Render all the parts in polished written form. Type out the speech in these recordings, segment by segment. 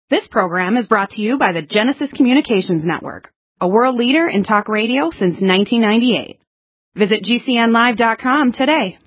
This program is brought to you by the Genesis Communications Network, a world leader in talk radio since 1998. Visit GCNlive.com today.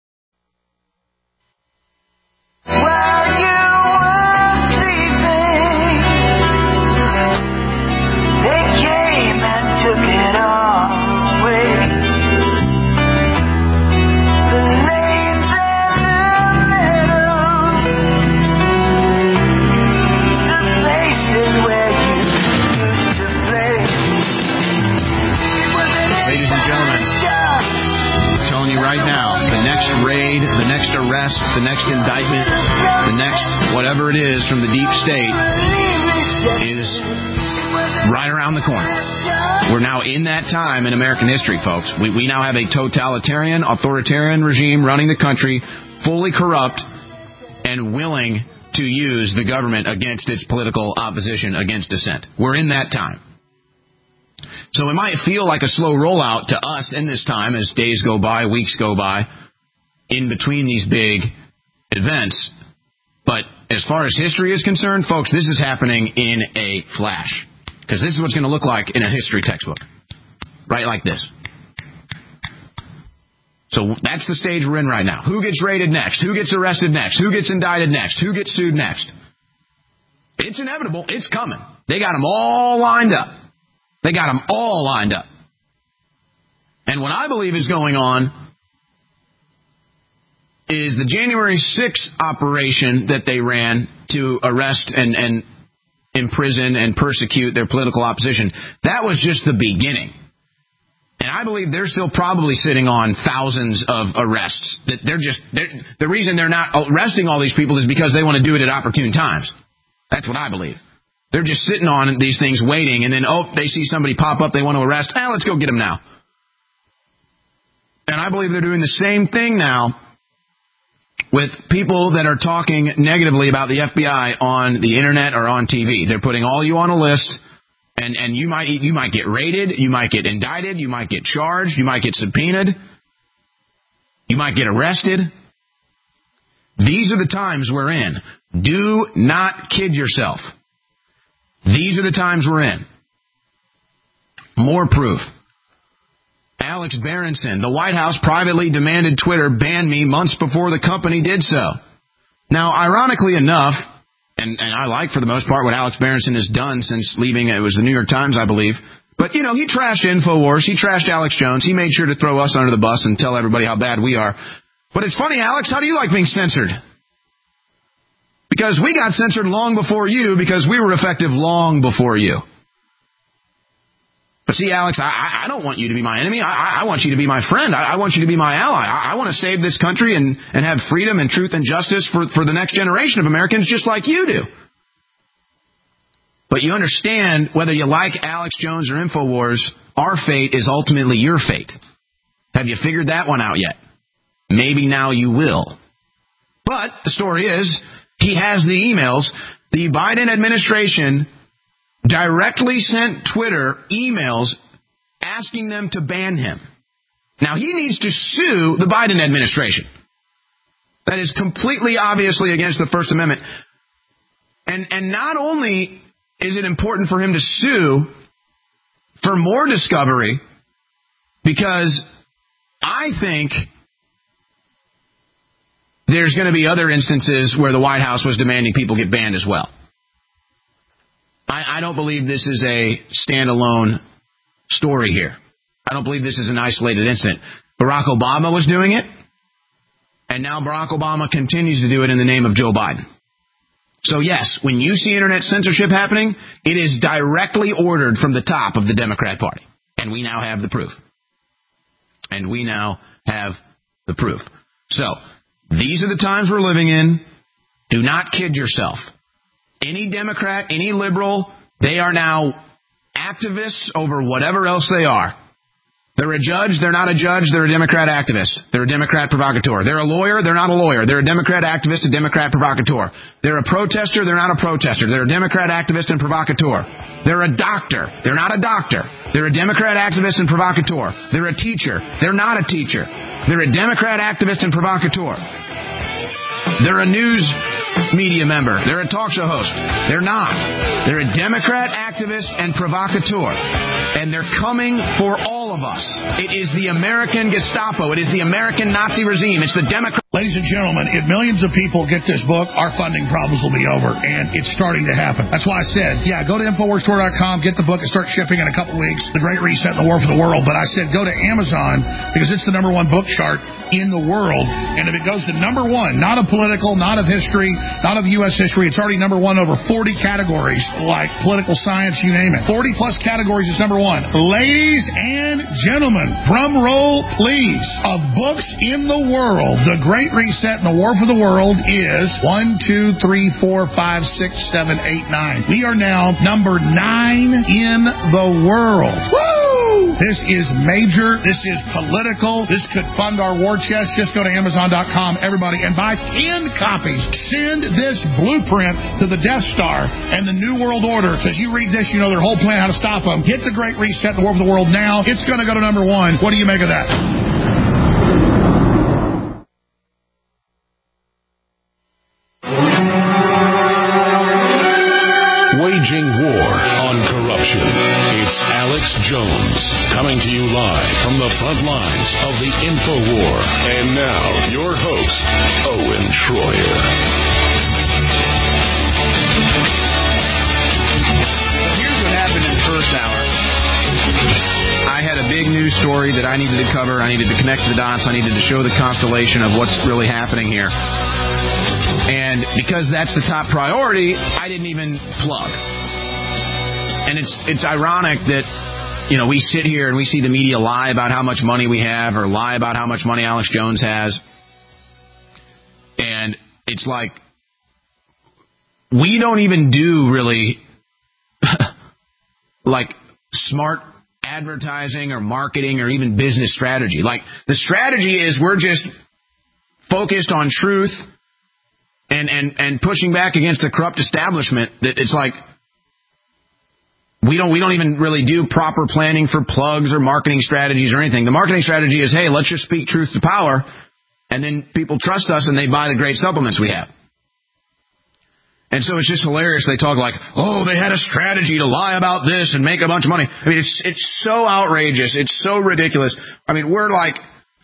Arrest, the next indictment, the next whatever it is from the deep state is right around the corner. We're now in that time in American history, folks. We now have a totalitarian, authoritarian regime running the country, fully corrupt and willing to use the government against its political opposition, against dissent. We're in that time. So it might feel like a slow rollout to us in this time as days go by, weeks go by, in between these big events. But as far as history is concerned, folks, this is happening in a flash. Because this is what it's going to look like in a history textbook. Right like this. So that's the stage we're in right now. Who gets raided next? Who gets arrested next? Who gets indicted next? Who gets sued next? It's inevitable. It's coming. They got them all lined up. They got them all lined up. And what I believe is going on is the January 6th operation that they ran to arrest and imprison and persecute their political opposition. That was just the beginning. And I believe they're still probably sitting on thousands of arrests. The reason they're not arresting all these people is because they want to do it at opportune times. That's what I believe. They're just sitting on these things waiting, and then, they see somebody pop up they want to arrest. Let's go get them now. And I believe they're doing the same thing now with people that are talking negatively about the FBI on the internet or on TV. They're putting all you on a list, and you might get raided, you might get indicted, you might get charged, you might get subpoenaed, you might get arrested. These are the times we're in. Do not kid yourself. These are the times we're in. More proof. Alex Berenson, the White House privately demanded Twitter ban me months before the company did so. Now, ironically enough, and I like for the most part what Alex Berenson has done since leaving, it was the New York Times, I believe, but, he trashed InfoWars, he trashed Alex Jones, he made sure to throw us under the bus and tell everybody how bad we are. But it's funny, Alex, how do you like being censored? Because we got censored long before you, because we were effective long before you. But see, Alex, I don't want you to be my enemy. I want you to be my friend. I want you to be my ally. I want to save this country and have freedom and truth and justice for the next generation of Americans just like you do. But you understand, whether you like Alex Jones or InfoWars, our fate is ultimately your fate. Have you figured that one out yet? Maybe now you will. But the story is, he has the emails. The Biden administration directly sent Twitter emails asking them to ban him. Now, he needs to sue the Biden administration. That is completely obviously against the First Amendment. And not only is it important for him to sue for more discovery, because I think there's going to be other instances where the White House was demanding people get banned as well. I don't believe this is a standalone story here. I don't believe this is an isolated incident. Barack Obama was doing it, and now Barack Obama continues to do it in the name of Joe Biden. So yes, when you see internet censorship happening, it is directly ordered from the top of the Democrat Party. And we now have the proof. So, these are the times we're living in. Do not kid yourself. Any Democrat, any liberal, they are now activists over whatever else they are. They're a judge, they're not a judge, they're a Democrat activist. They're a Democrat provocateur. They're a lawyer, they're not a lawyer. They're a Democrat activist, a Democrat provocateur. They're a protester, they're not a protester. They're a Democrat activist and provocateur. They're a doctor, they're not a doctor. They're a Democrat activist and provocateur. They're a teacher, they're not a teacher. They're a Democrat activist and provocateur. They're a news media member. They're a talk show host. They're not. They're a Democrat activist and provocateur. And they're coming for all of us. It is the American Gestapo. It is the American Nazi regime. It's the Democrat. Ladies and gentlemen, if millions of people get this book, our funding problems will be over. And it's starting to happen. That's why I said, go to InfoWarsStore.com, get the book, and start shipping in a couple weeks. The Great Reset and the War for the World. But I said, go to Amazon, because it's the #1 book chart in the world. And if it goes to #1, not of political, not of history, not of U.S. history, it's already #1 over 40 categories, like political science, you name it. 40-plus categories is #1. Ladies and gentlemen, drum roll, please. Of books in the world, The Great Reset and the War for the World is 1, 2, 3, 4, 5, 6, 7, 8, 9. We are now number 9 in the world. Woo! This is major. This is political. This could fund our war chest. Just go to Amazon.com, everybody, and buy 10 copies. Send this blueprint to the Death Star and the New World Order. Because you read this, you know their whole plan, how to stop them. Get The Great Reset and the War for the World now. It's going to go to #1. What do you make of that? Waging war on corruption. It's Alex Jones coming to you live from the front lines of the InfoWar. And now, your host, Owen Schroyer. Here's what happened in the first hour. I had a big news story that I needed to cover. I needed to connect the dots. I needed to show the constellation of what's really happening here. And because that's the top priority, I didn't even plug. And it's ironic that, we sit here and we see the media lie about how much money we have or lie about how much money Alex Jones has. And it's like, we don't even do really, like, smart advertising or marketing or even business strategy. Like, the strategy is we're just focused on truth and pushing back against the corrupt establishment. That it's like we don't even really do proper planning for plugs or marketing strategies or anything. The marketing strategy is, hey, let's just speak truth to power, and then people trust us and they buy the great supplements we have. And so it's just hilarious. They talk like, oh, they had a strategy to lie about this and make a bunch of money. I mean, it's so outrageous. It's so ridiculous. I mean, we're like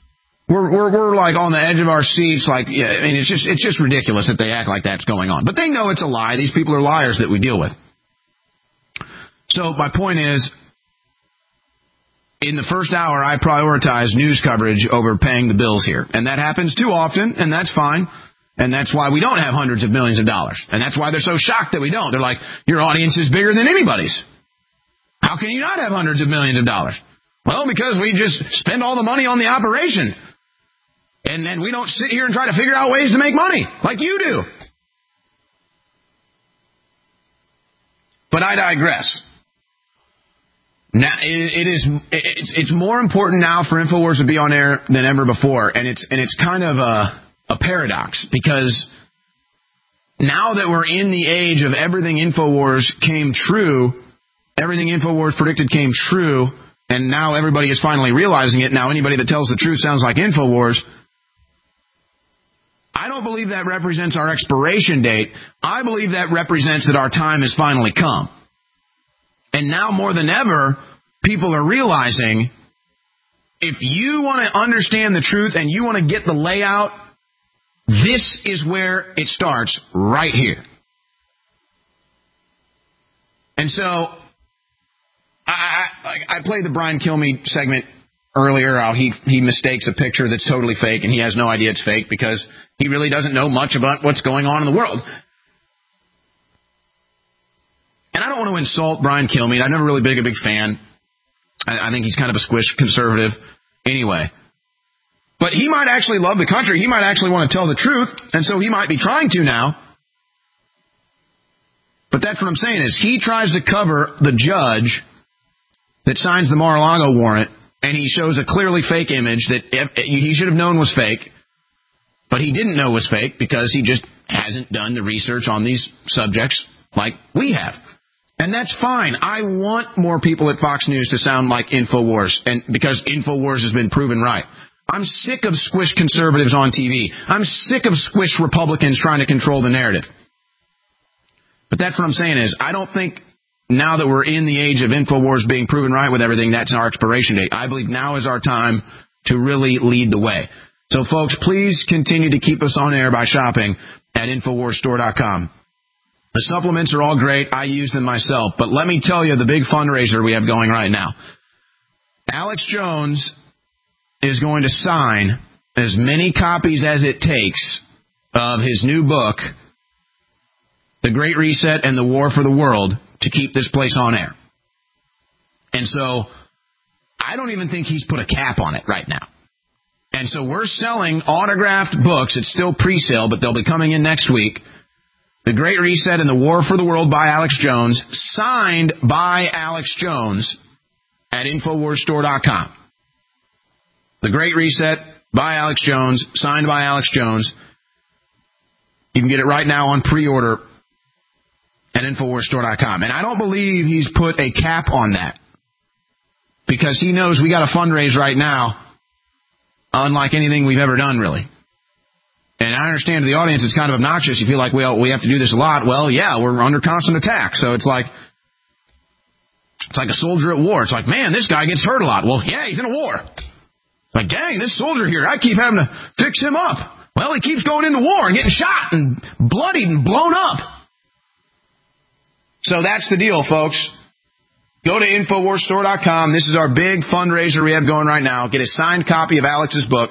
on the edge of our seats. Like, yeah, I mean, it's just ridiculous that they act like that's going on. But they know it's a lie. These people are liars that we deal with. So my point is, in the first hour, I prioritize news coverage over paying the bills here. And that happens too often, and that's fine. And that's why we don't have hundreds of millions of dollars. And that's why they're so shocked that we don't. They're like, your audience is bigger than anybody's. How can you not have hundreds of millions of dollars? Well, because we just spend all the money on the operation. And then we don't sit here and try to figure out ways to make money like you do. But I digress. Now, it's more important now for InfoWars to be on air than ever before. And it's kind of a paradox, because now that we're in the age of everything InfoWars came true, everything InfoWars predicted came true, and now everybody is finally realizing it. Now anybody that tells the truth sounds like InfoWars. I don't believe that represents our expiration date. I believe that represents that our time has finally come. And now more than ever, people are realizing, if you want to understand the truth and you want to get the layout, this is where it starts, right here. And so, I played the Brian Kilmeade segment earlier, how he mistakes a picture that's totally fake, and he has no idea it's fake because he really doesn't know much about what's going on in the world. And I don't want to insult Brian Kilmeade. I've never really been a big fan. I think he's kind of a squish conservative anyway. But he might actually love the country. He might actually want to tell the truth, and so he might be trying to now. But that's what I'm saying is he tries to cover the judge that signs the Mar-a-Lago warrant, and he shows a clearly fake image that he should have known was fake, but he didn't know was fake because he just hasn't done the research on these subjects like we have. And that's fine. I want more people at Fox News to sound like InfoWars, and because InfoWars has been proven right. I'm sick of squish conservatives on TV. I'm sick of squish Republicans trying to control the narrative. But that's what I'm saying is, I don't think now that we're in the age of InfoWars being proven right with everything, that's our expiration date. I believe now is our time to really lead the way. So, folks, please continue to keep us on air by shopping at InfoWarsStore.com. The supplements are all great. I use them myself. But let me tell you the big fundraiser we have going right now. Alex Jones is going to sign as many copies as it takes of his new book, The Great Reset and the War for the World, to keep this place on air. And so I don't even think he's put a cap on it right now. And so we're selling autographed books. It's still pre-sale, but they'll be coming in next week. The Great Reset and the War for the World by Alex Jones, signed by Alex Jones at InfoWarsStore.com. The Great Reset by Alex Jones, signed by Alex Jones. You can get it right now on pre-order at InfoWarsStore.com. And I don't believe he's put a cap on that, because he knows we got a fundraise right now unlike anything we've ever done, really. And I understand to the audience it's kind of obnoxious. You feel like, well, we have to do this a lot. Well, yeah, we're under constant attack. So it's like a soldier at war. It's like, man, this guy gets hurt a lot. Well, yeah, he's in a war. It's like, dang, this soldier here, I keep having to fix him up. Well, he keeps going into war and getting shot and bloodied and blown up. So that's the deal, folks. Go to InfoWarsStore.com. This is our big fundraiser we have going right now. Get a signed copy of Alex's book.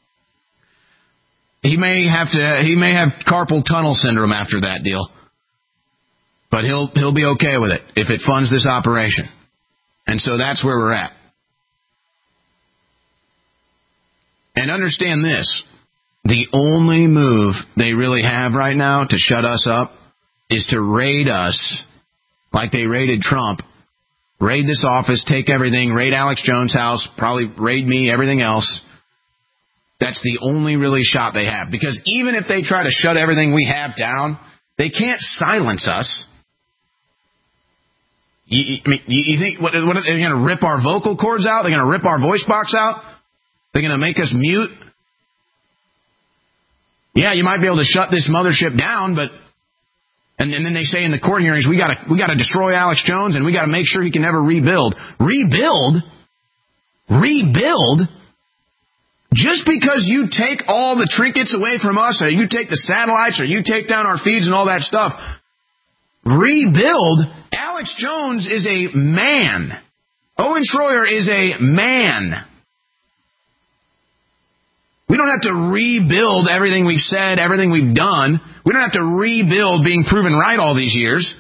He may have carpal tunnel syndrome after that deal, but he'll be okay with it if it funds this operation. And so that's where we're at. And understand this: the only move they really have right now to shut us up is to raid us like they raided Trump. Raid this office, take everything, raid Alex Jones' house, probably raid me, everything else. That's the only really shot they have. Because even if they try to shut everything we have down, they can't silence us. You think, what are they going to rip our vocal cords out? They're going to rip our voice box out? They're going to make us mute? Yeah, you might be able to shut this mothership down, but... And then they say in the court hearings, we got to destroy Alex Jones, and we got to make sure he can never rebuild. Rebuild? Just because you take all the trinkets away from us, or you take the satellites, or you take down our feeds and all that stuff, rebuild? Alex Jones is a man. Owen Schroyer is a man. We don't have to rebuild everything we've said, everything we've done. We don't have to rebuild being proven right all these years.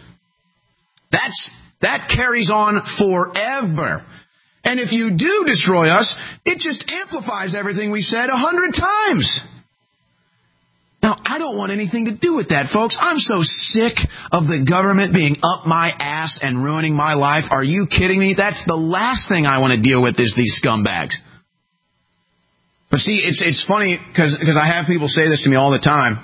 That carries on forever. And if you do destroy us, it just amplifies everything we've said 100 times. Now, I don't want anything to do with that, folks. I'm so sick of the government being up my ass and ruining my life. Are you kidding me? That's the last thing I want to deal with is these scumbags. But see, it's funny because I have people say this to me all the time.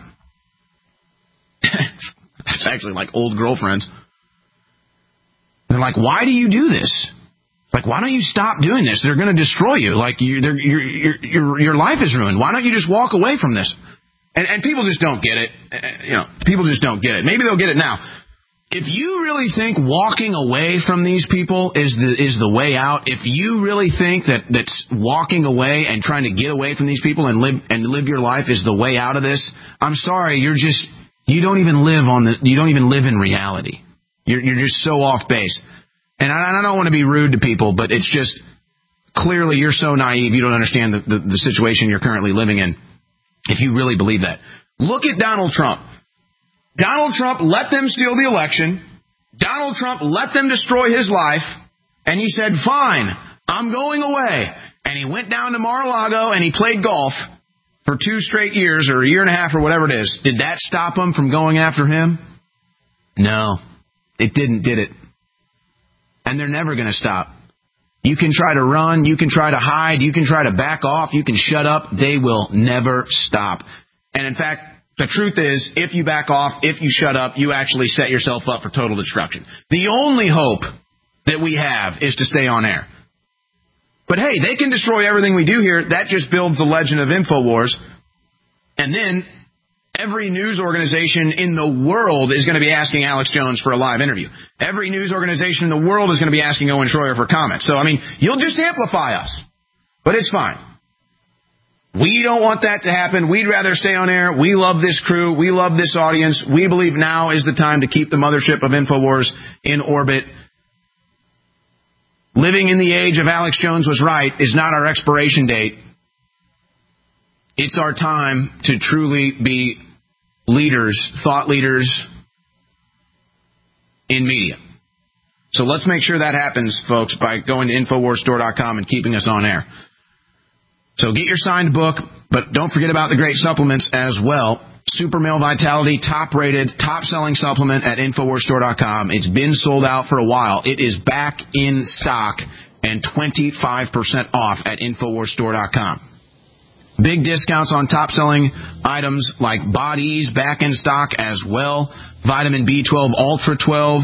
It's actually like old girlfriends. They're like, "Why do you do this? Like, why don't you stop doing this? They're going to destroy you. Like, your life is ruined. Why don't you just walk away from this?" And people just don't get it. People just don't get it. Maybe they'll get it now. If you really think walking away from these people is the way out, if you really think that's walking away and trying to get away from these people and live your life is the way out of this, I'm sorry, you don't even live in reality. You're just so off base. And I don't want to be rude to people, but it's just clearly you're so naive you don't understand the situation you're currently living in. If you really believe that, look at Donald Trump. Donald Trump let them steal the election. Donald Trump let them destroy his life. And he said, fine, I'm going away. And he went down to Mar-a-Lago and he played golf for 2 straight years or a year and a half or whatever it is. Did that stop him from going after him? No, it didn't, did it? And they're never going to stop. You can try to run. You can try to hide. You can try to back off. You can shut up. They will never stop. And in fact, the truth is, if you back off, if you shut up, you actually set yourself up for total destruction. The only hope that we have is to stay on air. But hey, they can destroy everything we do here. That just builds the legend of InfoWars. And then Every news organization in the world is going to be asking Alex Jones for a live interview. Every news organization in the world is going to be asking Owen Schroyer for comment. So, you'll just amplify us. But it's fine. We don't want that to happen. We'd rather stay on air. We love this crew. We love this audience. We believe now is the time to keep the mothership of InfoWars in orbit. Living in the age of Alex Jones was right is not our expiration date. It's our time to truly be leaders, thought leaders in media. So let's make sure that happens, folks, by going to InfoWarsStore.com and keeping us on air. So get your signed book, but don't forget about the great supplements as well. Super Male Vitality, top-rated, top-selling supplement at InfoWarsStore.com. It's been sold out for a while. It is back in stock and 25% off at InfoWarsStore.com. Big discounts on top-selling items like Bodies, back in stock as well. Vitamin B12 Ultra 12.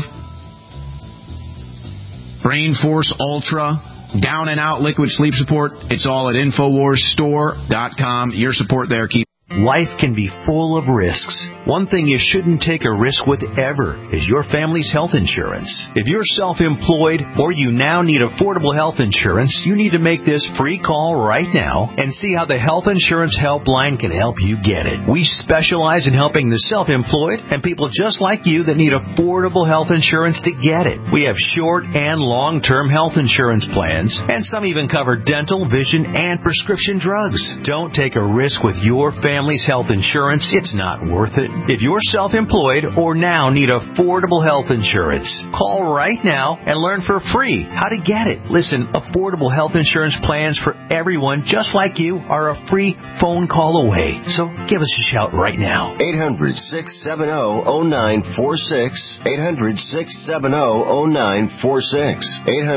Brain Force Ultra. Down and Out Liquid Sleep Support. It's all at InfoWarsStore.com. Your support there. Life can be full of risks. One thing you shouldn't take a risk with ever is your family's health insurance. If you're self-employed or you now need affordable health insurance, you need to make this free call right now and see how the Health Insurance Helpline can help you get it. We specialize in helping the self-employed and people just like you that need affordable health insurance to get it. We have short and long-term health insurance plans, and some even cover dental, vision, and prescription drugs. Don't take a risk with your family's health insurance. It's not worth it. If you're self-employed or now need affordable health insurance, call right now and learn for free how to get it. Listen, affordable health insurance plans for everyone just like you are a free phone call away. So give us a shout right now. 800-670-0946. 800-670-0946.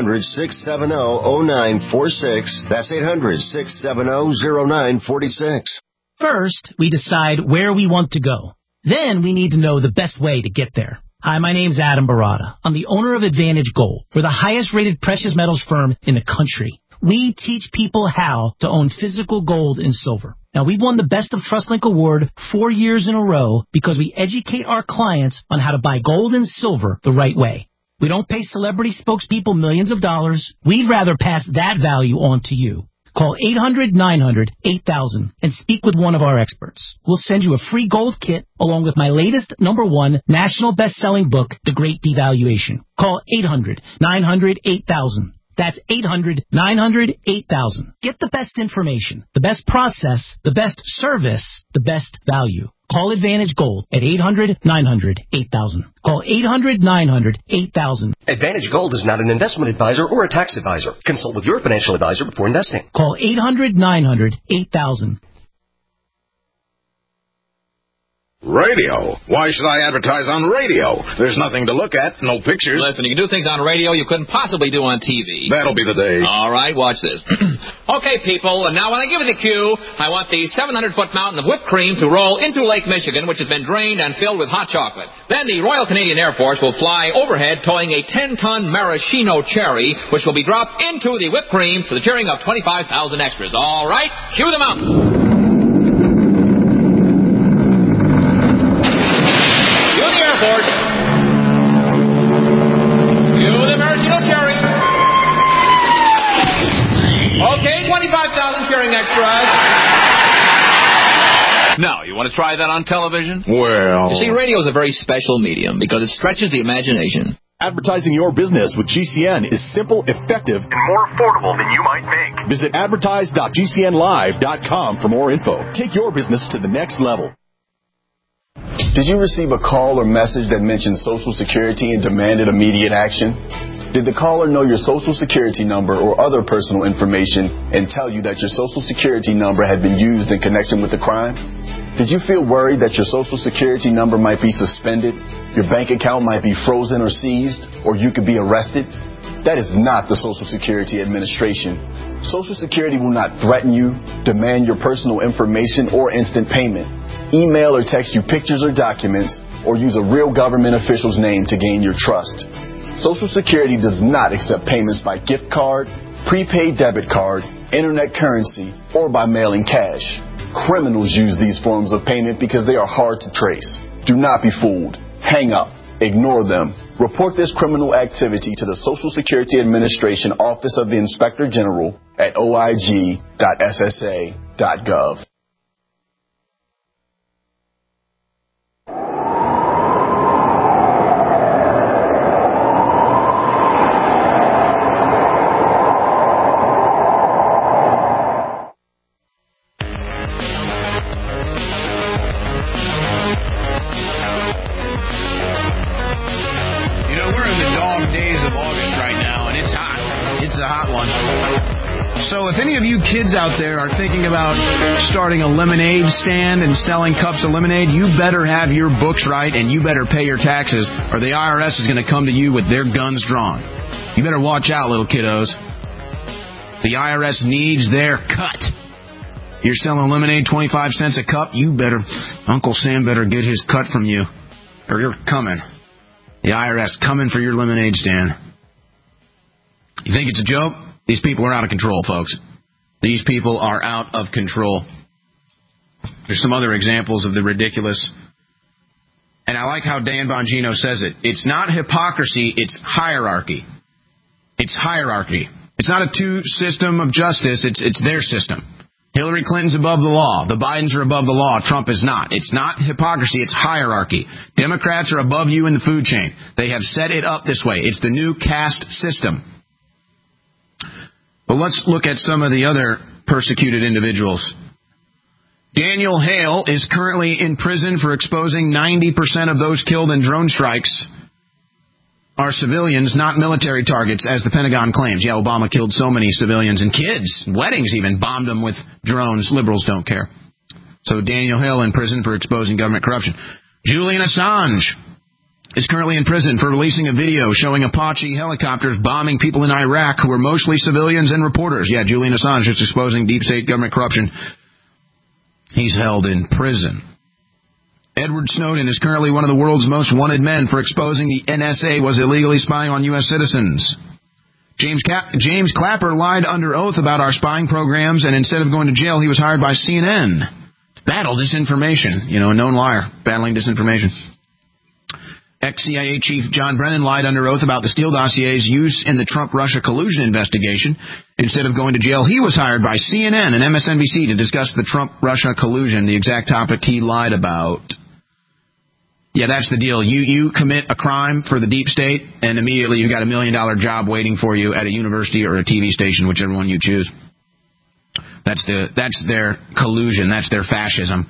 800-670-0946. That's 800-670-0946. First, we decide where we want to go. Then we need to know the best way to get there. Hi, my name's Adam Barada. I'm the owner of Advantage Gold. We're the highest-rated precious metals firm in the country. We teach people how to own physical gold and silver. Now, we've won the Best of TrustLink Award 4 years in a row because we educate our clients on how to buy gold and silver the right way. We don't pay celebrity spokespeople millions of dollars. We'd rather pass that value on to you. Call 800-900-8000 and speak with one of our experts. We'll send you a free gold kit along with my latest #1 national best-selling book, The Great Devaluation. Call 800-900-8000. That's 800-900-8000. Get the best information, the best process, the best service, the best value. Call Advantage Gold at 800-900-8000. Call 800-900-8000. Advantage Gold is not an investment advisor or a tax advisor. Consult with your financial advisor before investing. Call 800-900-8000. Radio. Why should I advertise on radio? There's nothing to look at, no pictures. Listen, you can do things on radio you couldn't possibly do on TV. That'll be the day. All right, watch this. Okay, people, and now when I give you the cue, I want the 700-foot mountain of whipped cream to roll into Lake Michigan, which has been drained and filled with hot chocolate. Then the Royal Canadian Air Force will fly overhead towing a 10-ton maraschino cherry, which will be dropped into the whipped cream for the cheering of 25,000 extras. All right, cue the mountain. Okay, 25,000 cheering extras. Now, you want to try that on television? Well... You see, radio is a very special medium because it stretches the imagination. Advertising your business with GCN is simple, effective, and more affordable than you might think. Visit advertise.gcnlive.com for more info. Take your business to the next level. Did you receive a call or message that mentioned Social Security and demanded immediate action? Did the caller know your Social Security number or other personal information and tell you that your Social Security number had been used in connection with the crime? Did you feel worried that your Social Security number might be suspended, your bank account might be frozen or seized, or you could be arrested? That is not the Social Security Administration. Social Security will not threaten you, demand your personal information, or instant payment, email or text you pictures or documents, or use a real government official's name to gain your trust. Social Security does not accept payments by gift card, prepaid debit card, internet currency, or by mailing cash. Criminals use these forms of payment because they are hard to trace. Do not be fooled. Hang up. Ignore them. Report this criminal activity to the Social Security Administration Office of the Inspector General at oig.ssa.gov. So if any of you kids out there are thinking about starting a lemonade stand and selling cups of lemonade, you better have your books right and you better pay your taxes, or the IRS is going to come to you with their guns drawn. You better watch out, little kiddos. The IRS needs their cut. You're selling lemonade 25 cents a cup, Uncle Sam better get his cut from you, or you're coming. The IRS coming for your lemonade stand. You think it's a joke? These people are out of control, folks. These people are out of control. There's some other examples of the ridiculous. And I like how Dan Bongino says it. It's not hypocrisy, it's hierarchy. It's hierarchy. It's not a two-system of justice, it's their system. Hillary Clinton's above the law. The Bidens are above the law. Trump is not. It's not hypocrisy, it's hierarchy. Democrats are above you in the food chain. They have set it up this way. It's the new caste system. But let's look at some of the other persecuted individuals. Daniel Hale is currently in prison for exposing 90% of those killed in drone strikes are civilians, not military targets, as the Pentagon claims. Yeah, Obama killed so many civilians and kids. Weddings even bombed them with drones. Liberals don't care. So Daniel Hale in prison for exposing government corruption. Julian Assange is currently in prison for releasing a video showing Apache helicopters bombing people in Iraq who are mostly civilians and reporters. Yeah, Julian Assange is exposing deep state government corruption. He's held in prison. Edward Snowden is currently one of the world's most wanted men for exposing the NSA was illegally spying on U.S. citizens. James Clapper lied under oath about our spying programs, and instead of going to jail, he was hired by CNN to battle disinformation. A known liar, battling disinformation. Ex-CIA Chief John Brennan lied under oath about the Steele dossier's use in the Trump-Russia collusion investigation. Instead of going to jail, he was hired by CNN and MSNBC to discuss the Trump-Russia collusion, the exact topic he lied about. Yeah, that's the deal. You commit a crime for the deep state, and immediately you've got $1 million job waiting for you at a university or a TV station, whichever one you choose. That's their collusion. That's their fascism.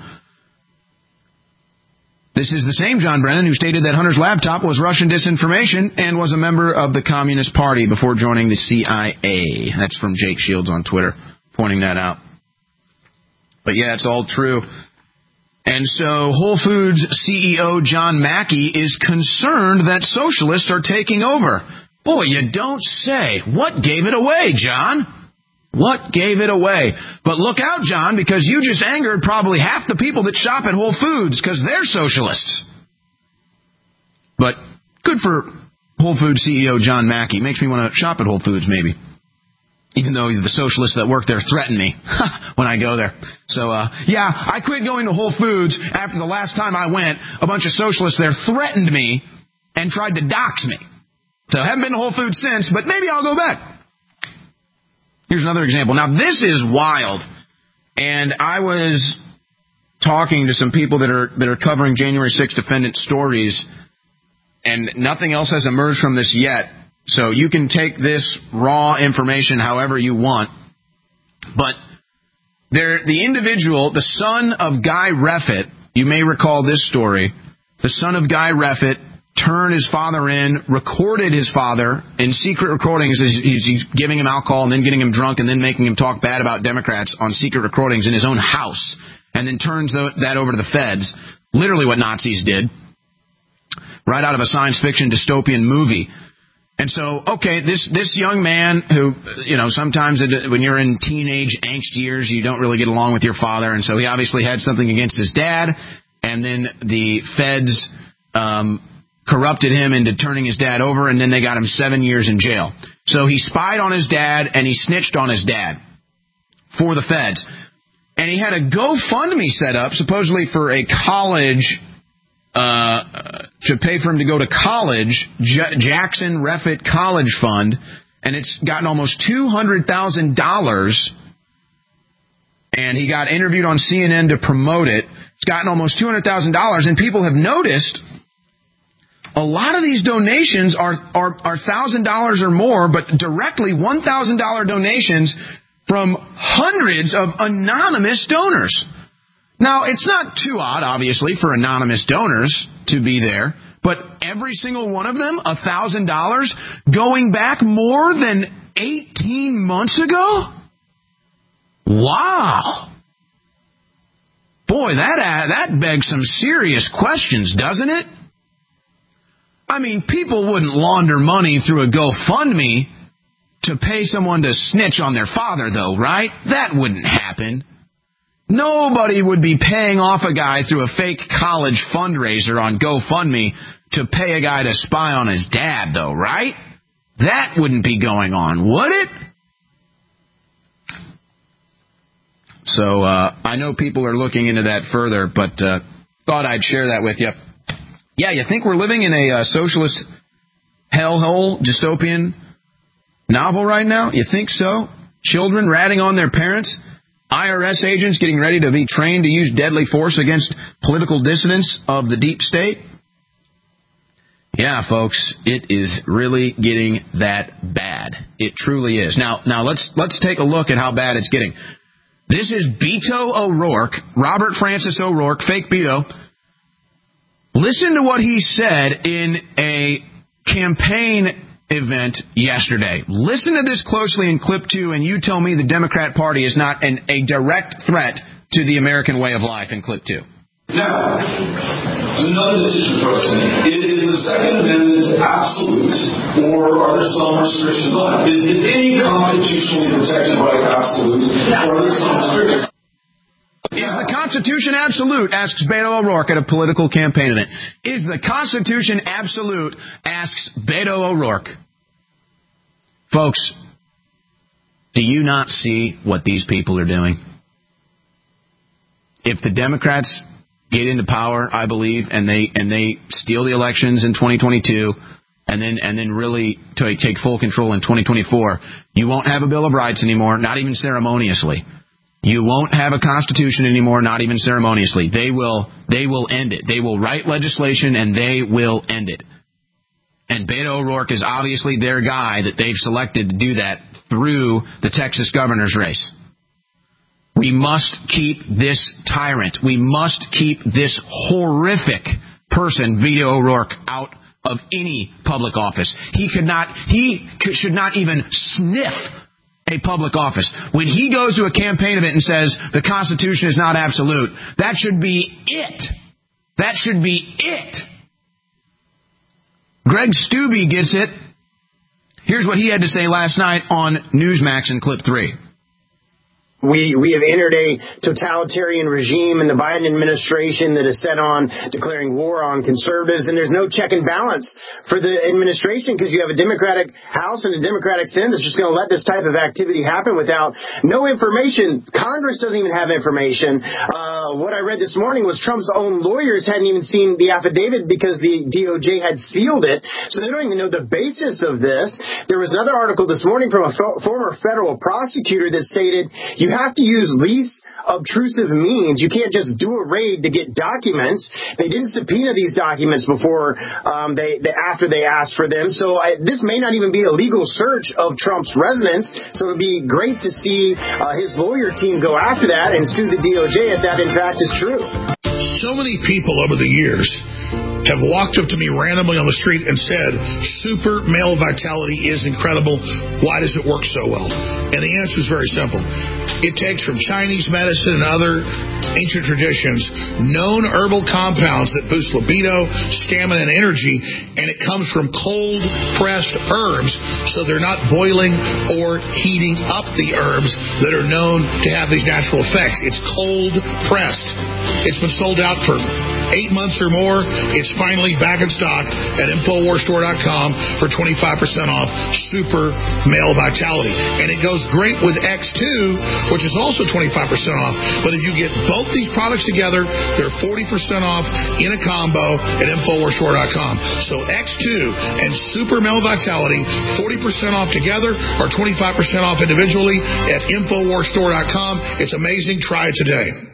This is the same John Brennan who stated that Hunter's laptop was Russian disinformation and was a member of the Communist Party before joining the CIA. That's from Jake Shields on Twitter, pointing that out. But yeah, it's all true. And so Whole Foods CEO John Mackey is concerned that socialists are taking over. Boy, you don't say. What gave it away, John? What gave it away? But look out, John, because you just angered probably half the people that shop at Whole Foods because they're socialists. But good for Whole Foods CEO John Mackey. Makes me want to shop at Whole Foods, maybe. Even though the socialists that work there threaten me when I go there. So, yeah, I quit going to Whole Foods after the last time I went. A bunch of socialists there threatened me and tried to dox me. So I haven't been to Whole Foods since, but maybe I'll go back. Here's another example. Now, this is wild. And I was talking to some people that are covering January 6th defendant stories, and nothing else has emerged from this yet. So you can take this raw information however you want. But the individual, the son of Guy Reffitt, you may recall this story, the son of Guy Reffitt turned his father in, recorded his father in secret recordings as he's giving him alcohol and then getting him drunk and then making him talk bad about Democrats on secret recordings in his own house, and then turns that over to the feds. Literally what Nazis did. Right out of a science fiction dystopian movie. And so, okay, this young man who, sometimes when you're in teenage angst years, you don't really get along with your father, and so he obviously had something against his dad, and then the feds corrupted him into turning his dad over, and then they got him 7 years in jail. So he spied on his dad, and he snitched on his dad for the feds. And he had a GoFundMe set up, supposedly for a college, to pay for him to go to college, Jackson Refit College Fund, and it's gotten almost $200,000. And he got interviewed on CNN to promote it. It's gotten almost $200,000, and people have noticed a lot of these donations are $1,000 or more, but directly $1,000 donations from hundreds of anonymous donors. Now, it's not too odd, obviously, for anonymous donors to be there, but every single one of them, $1,000, going back more than 18 months ago? Wow. Boy, that begs some serious questions, doesn't it? I mean, people wouldn't launder money through a GoFundMe to pay someone to snitch on their father, though, right? That wouldn't happen. Nobody would be paying off a guy through a fake college fundraiser on GoFundMe to pay a guy to spy on his dad, though, right? That wouldn't be going on, would it? So I know people are looking into that further, but thought I'd share that with you. Yeah, you think we're living in a socialist hellhole dystopian novel right now? You think so? Children ratting on their parents? IRS agents getting ready to be trained to use deadly force against political dissidents of the deep state? Yeah, folks, it is really getting that bad. It truly is. Now let's take a look at how bad it's getting. This is Beto O'Rourke, Robert Francis O'Rourke, fake Beto. Listen to what he said in a campaign event yesterday. Listen to this closely in clip 2, and you tell me the Democrat Party is not a direct threat to the American way of life in clip 2. Now, there's another decision for us to make. Is the Second Amendment absolute, or are there some restrictions on it? Is any constitutionally protected right absolute, or are there some restrictions? Is the Constitution absolute? Asks Beto O'Rourke at a political campaign event. Is the Constitution absolute? Asks Beto O'Rourke. Folks, do you not see what these people are doing? If the Democrats get into power, I believe, and they steal the elections in 2022, and then really take full control in 2024, you won't have a Bill of Rights anymore, not even ceremoniously. You won't have a Constitution anymore, not even ceremoniously. They will end it. They will write legislation, and they will end it. And Beto O'Rourke is obviously their guy that they've selected to do that through the Texas governor's race. We must keep this tyrant. We must keep this horrific person, Beto O'Rourke, out of any public office. He should not even sniff a public office. When he goes to a campaign event and says the Constitution is not absolute, that should be it. That should be it. Greg Steube gets it. Here's what he had to say last night on Newsmax in clip 3. We have entered a totalitarian regime in the Biden administration that is set on declaring war on conservatives, and there's no check and balance for the administration because you have a Democratic House and a Democratic Senate that's just going to let this type of activity happen without no information. Congress doesn't even have information. What I read this morning was Trump's own lawyers hadn't even seen the affidavit because the DOJ had sealed it, so they don't even know the basis of this. There was another article this morning from a former federal prosecutor that stated you have to use least obtrusive means. You can't just do a raid to get documents. They didn't subpoena these documents before after they asked for them. So this may not even be a legal search of Trump's residence. So it would be great to see his lawyer team go after that and sue the DOJ if that in fact is true. So many people over the years have walked up to me randomly on the street and said, super male vitality is incredible. Why does it work so well? And the answer is very simple. It takes from Chinese medicine and other ancient traditions known herbal compounds that boost libido, stamina, and energy, and it comes from cold-pressed herbs, so they're not boiling or heating up the herbs that are known to have these natural effects. It's cold-pressed. It's been sold out for 8 months or more. It's finally back in stock at InfoWarsStore.com for 25% off Super Male Vitality. And it goes great with X2, which is also 25% off. But if you get both these products together, they're 40% off in a combo at InfoWarsStore.com. So X2 and Super Male Vitality, 40% off together or 25% off individually at InfoWarsStore.com. It's amazing. Try it today.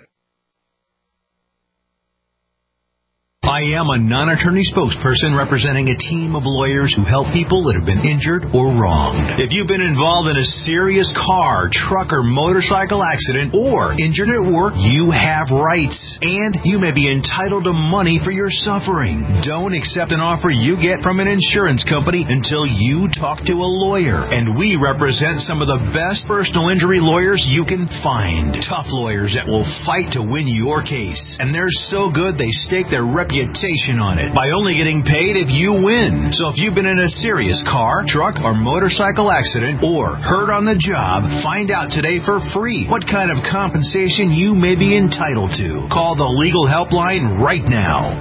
I am a non-attorney spokesperson representing a team of lawyers who help people that have been injured or wronged. If you've been involved in a serious car, truck, or motorcycle accident or injured at work, you have rights, and you may be entitled to money for your suffering. Don't accept an offer you get from an insurance company until you talk to a lawyer, and we represent some of the best personal injury lawyers you can find. Tough lawyers that will fight to win your case, and they're so good they stake their reputation on it by only getting paid if you win. So if you've been in a serious car, truck, or motorcycle accident or hurt on the job, find out today for free what kind of compensation you may be entitled to. Call the legal helpline right now.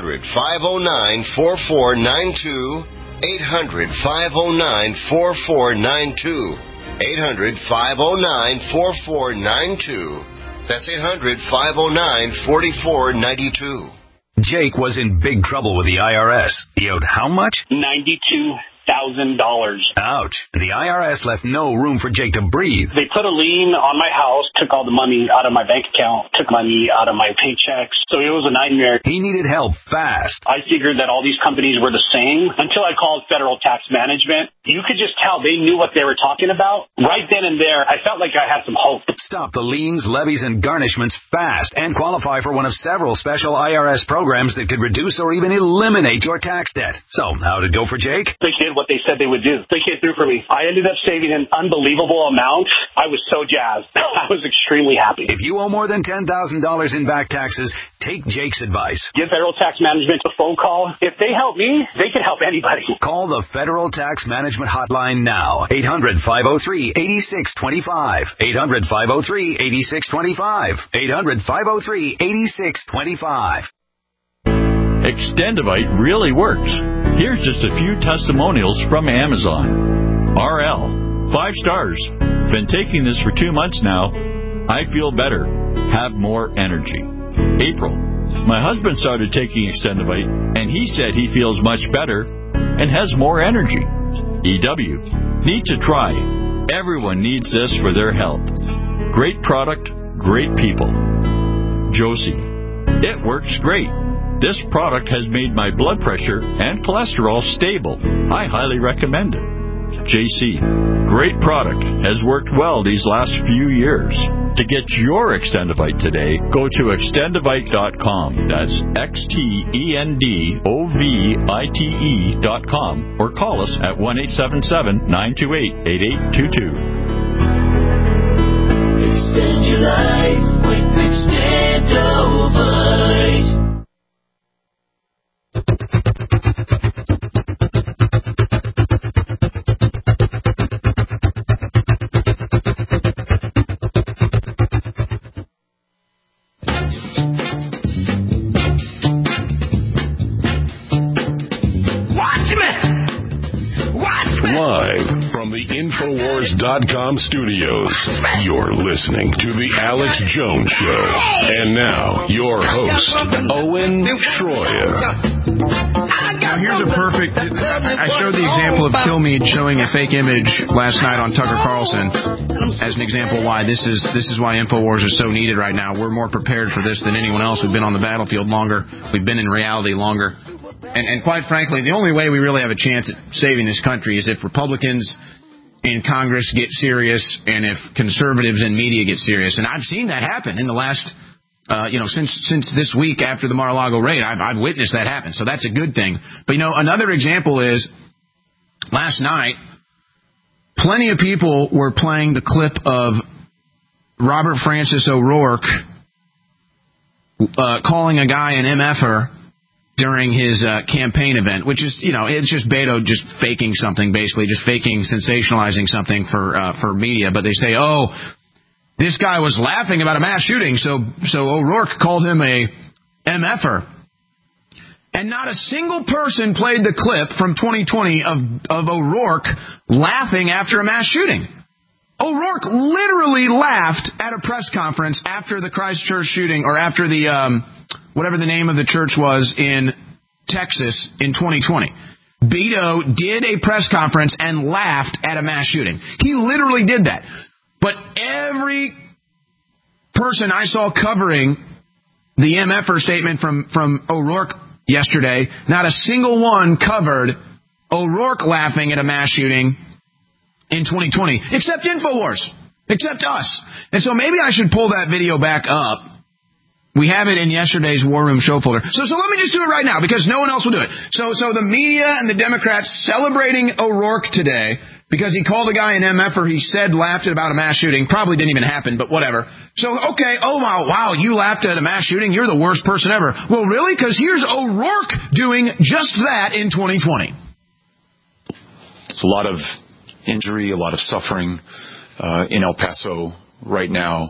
800-509-4492. 800-509-4492. 800-509-4492. That's 800-509-4492. Jake was in big trouble with the IRS. He owed how much? $92,000. Ouch. The IRS left no room for Jake to breathe. They put a lien on my house, took all the money out of my bank account, took money out of my paychecks. So it was a nightmare. He needed help fast. I figured that all these companies were the same until I called Federal Tax Management. You could just tell they knew what they were talking about. Right then and there, I felt like I had some hope. Stop the liens, levies, and garnishments fast and qualify for one of several special IRS programs that could reduce or even eliminate your tax debt. So, how'd it go for Jake? They did what they said they would do. They came through for me. I ended up saving an unbelievable amount. I was so jazzed. I was extremely happy. If you owe more than $10,000 in back taxes, take Jake's advice. Give Federal Tax Management a phone call. If they help me, they can help anybody. Call the Federal Tax Management Hotline now. 800-503-8625. 800-503-8625. 800-503-8625. Extendivite really works. Here's just a few testimonials from Amazon. RL, 5 stars. Been taking this for 2 months now. I feel better. Have more energy. April, my husband started taking Extendivite, and he said he feels much better and has more energy. EW, need to try. Everyone needs this for their health. Great product, great people. Josie, it works great. This product has made my blood pressure and cholesterol stable. I highly recommend it. JC, great product. Has worked well these last few years. To get your Extendivite today, go to extendivite.com. That's XTENDOVITE.com or call us at 1-877-928-8822. Extend your life with Extendivite. Live from the Infowars.com studios, you're listening to The Alex Jones Show. And now, your host, Owen Schroyer. Now, here's a perfect... I showed the example of Kilmeade showing a fake image last night on Tucker Carlson as an example why this is why Infowars is so needed right now. We're more prepared for this than anyone else. We've been on the battlefield longer. We've been in reality longer. And quite frankly, the only way we really have a chance at saving this country is if Republicans in Congress get serious and if conservatives in media get serious. And I've seen that happen in the last, since this week after the Mar-a-Lago raid. I've witnessed that happen. So that's a good thing. But, another example is last night, plenty of people were playing the clip of Robert Francis O'Rourke calling a guy an MFer during his campaign event, which is, it's just Beto just faking something, basically, just faking, sensationalizing something for media. But they say, this guy was laughing about a mass shooting, so O'Rourke called him a MFer. And not a single person played the clip from 2020 of O'Rourke laughing after a mass shooting. O'Rourke literally laughed at a press conference after the Christchurch shooting, or after the, whatever the name of the church was in Texas in 2020. Beto did a press conference and laughed at a mass shooting. He literally did that. But every person I saw covering the MFR statement from O'Rourke yesterday, not a single one covered O'Rourke laughing at a mass shooting in 2020, except InfoWars, except us. And so maybe I should pull that video back up. We have it in yesterday's War Room show folder. So let me just do it right now, because no one else will do it. So the media and the Democrats celebrating O'Rourke today because he called a guy an MFer he said laughed about a mass shooting. Probably didn't even happen, but whatever. So, okay, oh, wow, you laughed at a mass shooting? You're the worst person ever. Well, really? Because here's O'Rourke doing just that in 2020. It's a lot of injury, a lot of suffering in El Paso right now.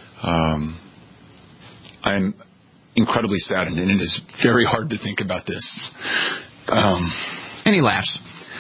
I'm incredibly saddened, and it is very hard to think about this. And he laughs.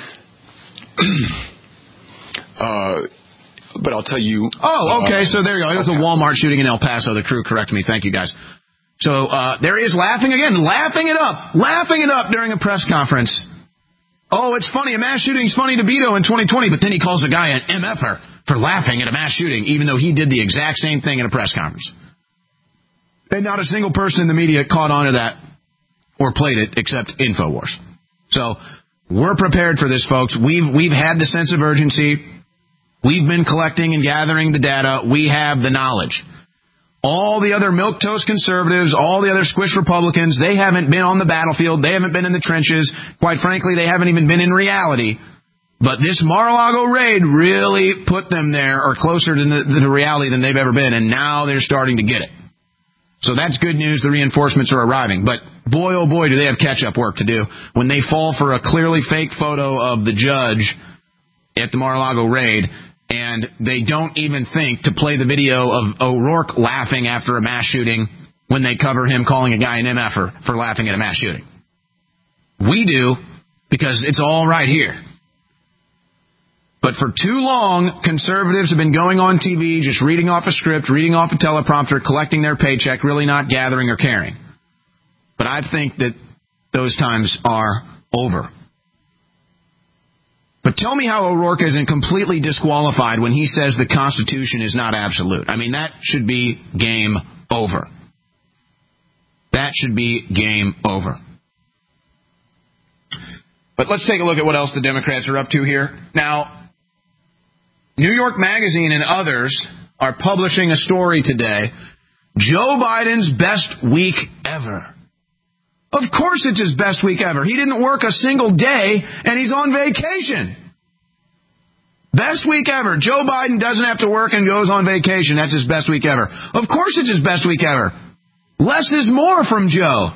But I'll tell you... Oh, okay, so there you go. It was a Walmart shooting in El Paso. The crew corrected me. Thank you, guys. So there he is laughing again, laughing it up during a press conference. Oh, it's funny. A mass shooting is funny to Beto in 2020, but then he calls a guy an MFer for laughing at a mass shooting, even though he did the exact same thing in a press conference. And not a single person in the media caught on to that or played it except InfoWars. So we're prepared for this, folks. We've had the sense of urgency. We've been collecting and gathering the data. We have the knowledge. All the other milquetoast conservatives, all the other squish Republicans, they haven't been on the battlefield. They haven't been in the trenches. Quite frankly, they haven't even been in reality. But this Mar-a-Lago raid really put them there, or closer to the reality than they've ever been, and now they're starting to get it. So that's good news. The reinforcements are arriving. But boy, oh boy, do they have catch-up work to do when they fall for a clearly fake photo of the judge at the Mar-a-Lago raid, and they don't even think to play the video of O'Rourke laughing after a mass shooting when they cover him calling a guy an MFer for laughing at a mass shooting. We do, because it's all right here. But for too long, conservatives have been going on TV, just reading off a script, reading off a teleprompter, collecting their paycheck, really not gathering or caring. But I think that those times are over. But tell me how O'Rourke isn't completely disqualified when he says the Constitution is not absolute. I mean, that should be game over. That should be game over. But let's take a look at what else the Democrats are up to here. Now, New York Magazine and others are publishing a story today. Joe Biden's best week ever. Of course it's his best week ever. He didn't work a single day, and he's on vacation. Best week ever. Joe Biden doesn't have to work and goes on vacation. That's his best week ever. Of course it's his best week ever. Less is more from Joe.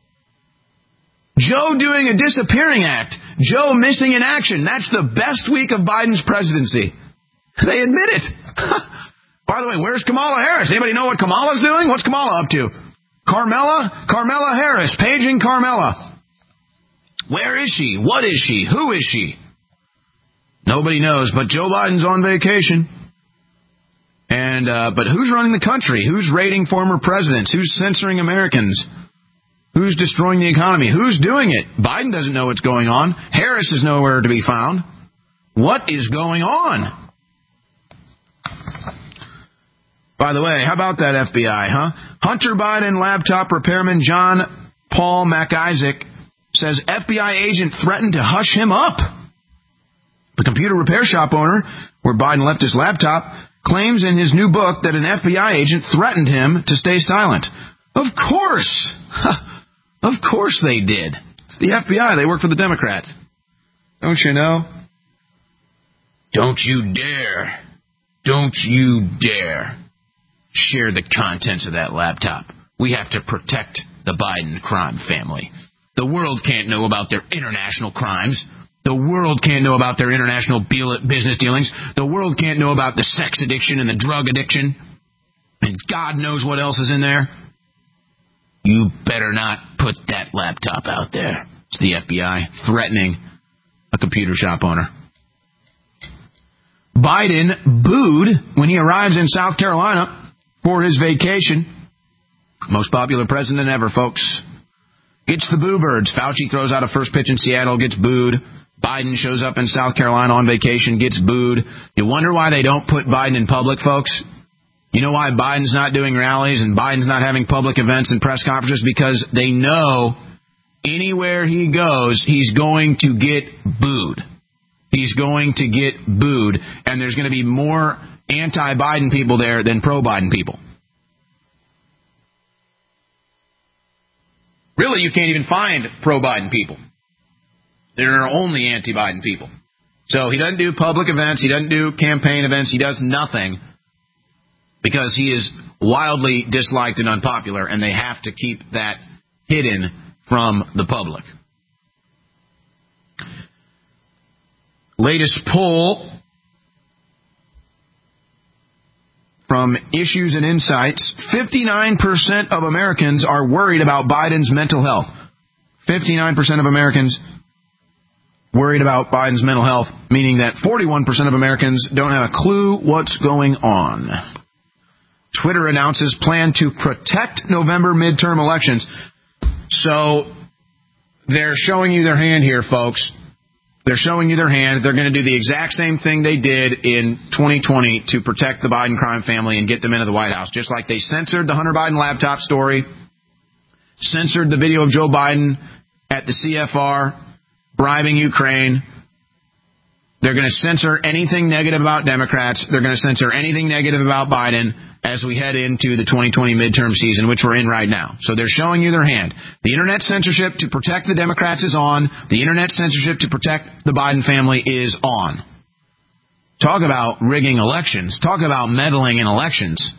Joe doing a disappearing act. Joe missing in action. That's the best week of Biden's presidency. They admit it. By the way, where's Kamala Harris? Anybody know what Kamala's doing? What's Kamala up to? Carmela Harris, paging Carmela. Where is she? What is she? Who is she? Nobody knows, but Joe Biden's on vacation. And but who's running the country? Who's raiding former presidents? Who's censoring Americans? Who's destroying the economy? Who's doing it? Biden doesn't know what's going on. Harris is nowhere to be found. What is going on? By the way, how about that FBI, huh? Hunter Biden laptop repairman John Paul MacIsaac says FBI agent threatened to hush him up. The computer repair shop owner, where Biden left his laptop, claims in his new book that an FBI agent threatened him to stay silent. Of course. Of course they did. It's the FBI. They work for the Democrats. Don't you know? Don't you dare. Don't you dare share the contents of that laptop. We have to protect the Biden crime family. The world can't know about their international crimes. The world can't know about their international business dealings. The world can't know about the sex addiction and the drug addiction. And God knows what else is in there. You better not put that laptop out there. It's the FBI threatening a computer shop owner. Biden booed when he arrives in South Carolina for his vacation. Most popular president ever, folks. Gets the boo birds. Fauci throws out a first pitch in Seattle, gets booed. Biden shows up in South Carolina on vacation, gets booed. You wonder why they don't put Biden in public, folks? You know why Biden's not doing rallies and Biden's not having public events and press conferences? Because they know anywhere he goes, he's going to get booed. He's going to get booed, and there's going to be more anti-Biden people there than pro-Biden people. Really, you can't even find pro-Biden people. There are only anti-Biden people. So he doesn't do public events. He doesn't do campaign events. He does nothing because he is wildly disliked and unpopular, and they have to keep that hidden from the public. Latest poll from Issues and Insights, 59% of Americans are worried about Biden's mental health. 59% of Americans worried about Biden's mental health, meaning that 41% of Americans don't have a clue what's going on. Twitter announces plan to protect November midterm elections. So they're showing you their hand here, folks. They're showing you their hand. They're going to do the exact same thing they did in 2020 to protect the Biden crime family and get them into the White House. Just like they censored the Hunter Biden laptop story, censored the video of Joe Biden at the CFR bribing Ukraine. They're going to censor anything negative about Democrats. They're going to censor anything negative about Biden as we head into the 2020 midterm season, which we're in right now. So they're showing you their hand. The internet censorship to protect the Democrats is on. The internet censorship to protect the Biden family is on. Talk about rigging elections. Talk about meddling in elections.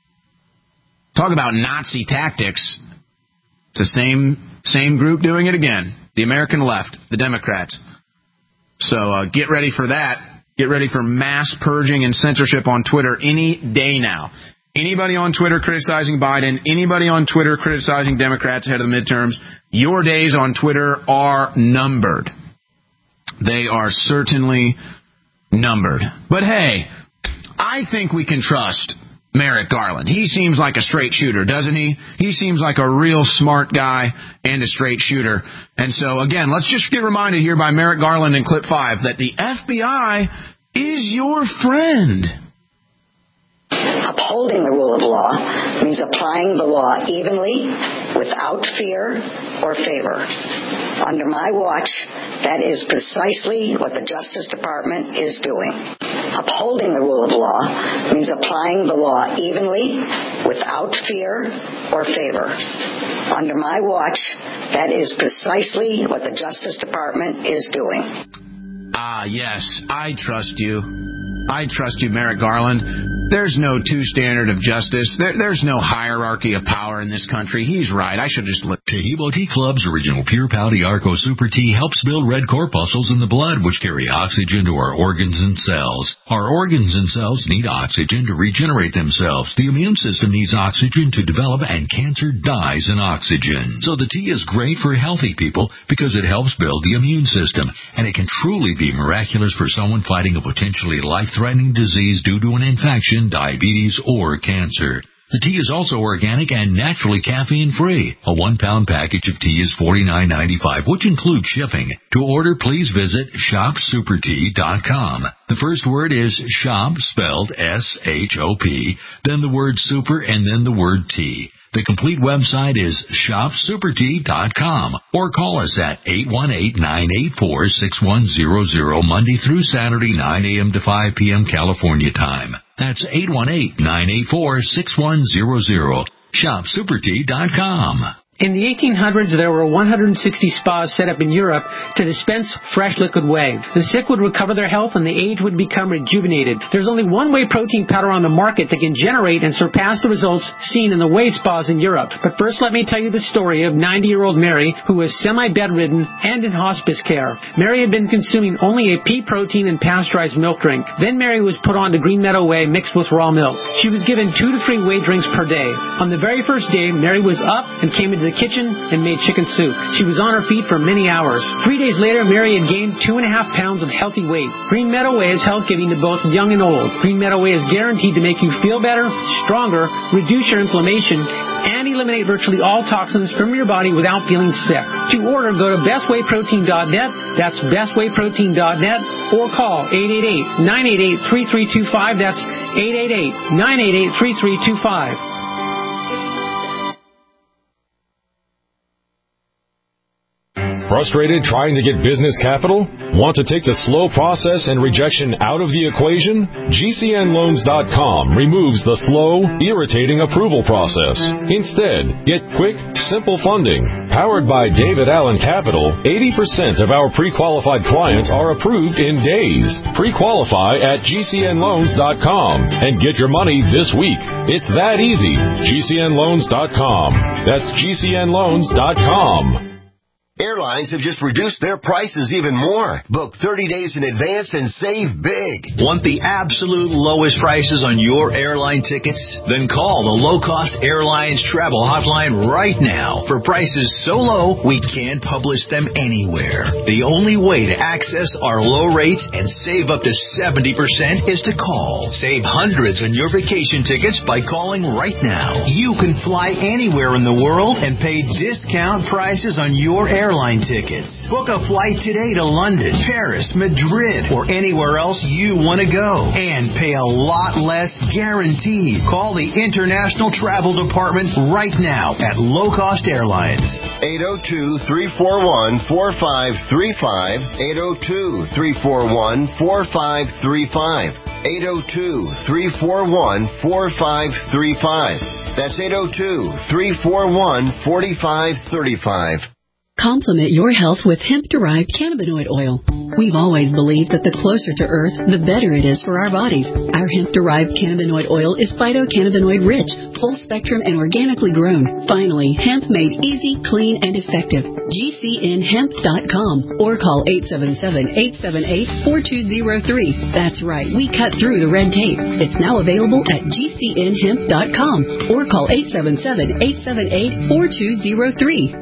Talk about Nazi tactics. It's the same group doing it again. The American left, the Democrats. So get ready for that. Get ready for mass purging and censorship on Twitter any day now. Anybody on Twitter criticizing Biden, anybody on Twitter criticizing Democrats ahead of the midterms, your days on Twitter are numbered. They are certainly numbered. But hey, I think we can trust Merrick Garland. He seems like a straight shooter, doesn't he? He seems like a real smart guy and a straight shooter. And so, again, let's just get reminded here by Merrick Garland in Clip 5 that the FBI is your friend. Upholding the rule of law means applying the law evenly, without fear or favor. Under my watch, that is precisely what the Justice Department is doing. Upholding the rule of law means applying the law evenly, without fear or favor. Under my watch, that is precisely what the Justice Department is doing. Ah, yes, I trust you. I trust you, Merrick Garland. There's no two standard of justice. There's no hierarchy of power in this country. He's right. I should just look. Taheebo Tea Club's original Pure Pouty Arco Super Tea helps build red corpuscles in the blood, which carry oxygen to our organs and cells. Our organs and cells need oxygen to regenerate themselves. The immune system needs oxygen to develop, and cancer dies in oxygen. So the tea is great for healthy people because it helps build the immune system, and it can truly be miraculous for someone fighting a potentially life-threatening disease due to an infection, diabetes, or cancer. The tea is also organic and naturally caffeine-free. A 1-pound package of tea is $49.95, which includes shipping. To order, please visit shopsupertea.com. The first word is shop, spelled S-H-O-P, then the word super, and then the word tea. The complete website is shopsupertea.com, or call us at 818-984-6100 Monday through Saturday, 9 a.m. to 5 p.m. California time. That's 818-984-6100. Shopsupertea.com. In the 1800s, there were 160 spas set up in Europe to dispense fresh liquid whey. The sick would recover their health and the aged would become rejuvenated. There's only one whey protein powder on the market that can generate and surpass the results seen in the whey spas in Europe. But first, let me tell you the story of 90-year-old Mary, who was semi-bedridden and in hospice care. Mary had been consuming only a pea protein and pasteurized milk drink. Then Mary was put on to Green Meadow Whey mixed with raw milk. She was given 2 to 3 whey drinks per day. On the very first day, Mary was up and came into the kitchen and made chicken soup. She was on her feet for many hours. 3 days later, Mary had gained 2.5 pounds of healthy weight. Green Meadow Whey is health-giving to both young and old. Green Meadow Whey is guaranteed to make you feel better, stronger, reduce your inflammation, and eliminate virtually all toxins from your body without feeling sick. To order, go to bestwayprotein.net. That's bestwayprotein.net, or call 888-988-3325. That's 888-988-3325. Frustrated trying to get business capital? Want to take the slow process and rejection out of the equation? GCNloans.com removes the slow, irritating approval process. Instead, get quick, simple funding. Powered by David Allen Capital, 80% of our pre-qualified clients are approved in days. Pre-qualify at GCNloans.com and get your money this week. It's that easy. GCNloans.com. That's GCNloans.com. Airlines have just reduced their prices even more. Book 30 days in advance and save big. Want the absolute lowest prices on your airline tickets? Then call the Low Cost Airlines Travel Hotline right now for prices so low we can't publish them anywhere. The only way to access our low rates and save up to 70% is to call. Save hundreds on your vacation tickets by calling right now. You can fly anywhere in the world and pay discount prices on your airline tickets. Book a flight today to London, Paris, Madrid, or anywhere else you want to go and pay a lot less guaranteed. Call the International Travel Department right now at Low Cost Airlines. 802-341-4535. 802-341-4535. 802-341-4535. That's 802-341-4535. Complement your health with hemp-derived cannabinoid oil. We've always believed that the closer to Earth, the better it is for our bodies. Our hemp-derived cannabinoid oil is phytocannabinoid-rich, full-spectrum, and organically grown. Finally, hemp made easy, clean, and effective. GCNhemp.com or call 877-878-4203. That's right, we cut through the red tape. It's now available at GCNhemp.com or call 877-878-4203.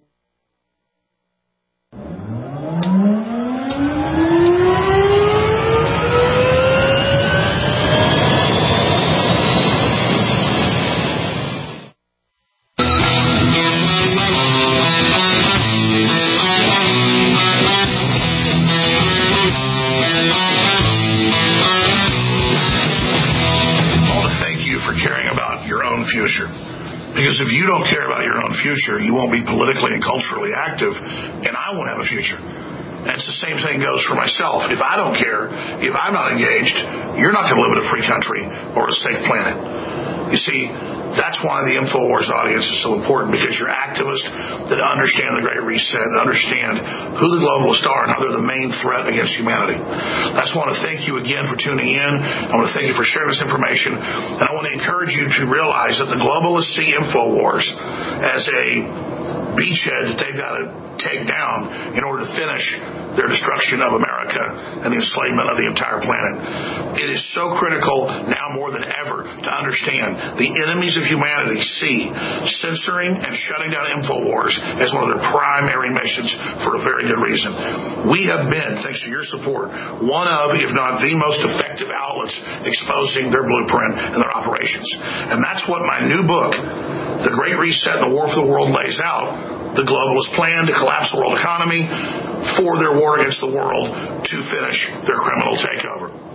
Because if you don't care about your own future, you won't be politically and culturally active, and I won't have a future. And it's the same thing goes for myself. If I don't care, if I'm not engaged, you're not going to live in a free country or a safe planet. You see, that's why the InfoWars audience is so important, because you're activists that understand the Great Reset, that understand who the globalists are and how they're the main threat against humanity. That's why I want to thank you again for tuning in. I want to thank you for sharing this information. And I want to encourage you to realize that the globalists see InfoWars as a beachhead that they've got to take down in order to finish their destruction of America and the enslavement of the entire planet. It is so critical now more than ever to understand the enemies of humanity see censoring and shutting down InfoWars as one of their primary missions for a very good reason. We have been, thanks to your support, one of, if not the most effective outlets exposing their blueprint and their operations. And that's what my new book, The Great Reset and the War for the World, lays out. The globalist plan to collapse the world economy for their war against the world to finish their criminal takeover.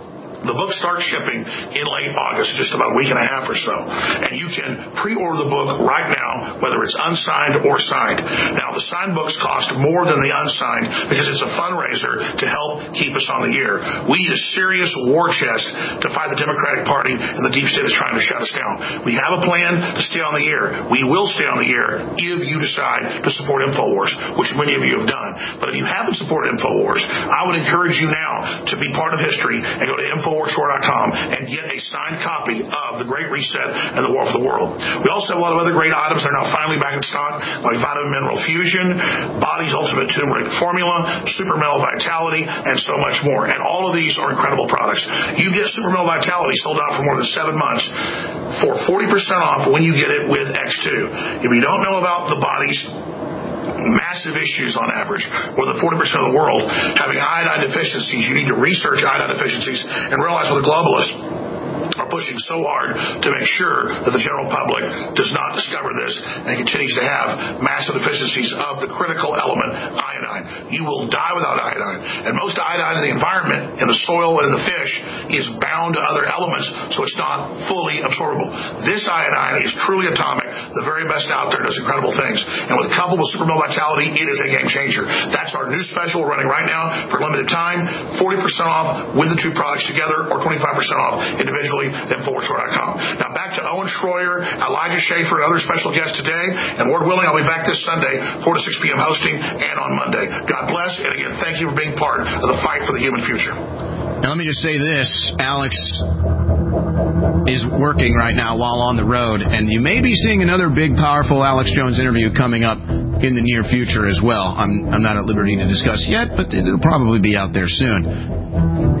The book starts shipping in late August, just about a week and a half or so. And you can pre-order the book right now, whether it's unsigned or signed. Now, the signed books cost more than the unsigned because it's a fundraiser to help keep us on the air. We need a serious war chest to fight the Democratic Party and the deep state is trying to shut us down. We have a plan to stay on the air. We will stay on the air if you decide to support InfoWars, which many of you have done. But if you haven't supported InfoWars, I would encourage you now to be part of history and go to InfoWarsStore.com and get a signed copy of The Great Reset and The War for the World. We also have a lot of other great items that are now finally back in stock, like Vitamin Mineral Fusion, Body's Ultimate Turmeric Formula, Super Mel Vitality, and so much more. And all of these are incredible products. You get Super Mel Vitality sold out for more than 7 months for 40% off when you get it with X2. If you don't know about the Body's massive issues on average, more than 40% of the world having iodine deficiencies, you need to research iodine deficiencies and realize what the globalists are pushing so hard to make sure that the general public does not discover this and continues to have massive deficiencies of the critical element iodine. You will die without iodine. And most iodine in the environment, in the soil and in the fish, is bound to other elements, so it's not fully absorbable. This iodine is truly atomic, the very best out there, does incredible things. And with coupled with Super Mel Vitality, it is a game changer. That's our new special we're running right now for a limited time, 40% off with the two products together or 25% off individually. InfoWarsStore.com. Now back to Owen Schroyer, Elijah Schaefer, and other special guests today. And Lord willing, I'll be back this Sunday, 4 to 6 p.m. hosting, and on Monday. God bless. And again, thank you for being part of the fight for the human future. Now let me just say this. Alex is working right now while on the road, and you may be seeing another big, powerful Alex Jones interview coming up in the near future as well. I'm not at liberty to discuss yet, but it'll probably be out there soon.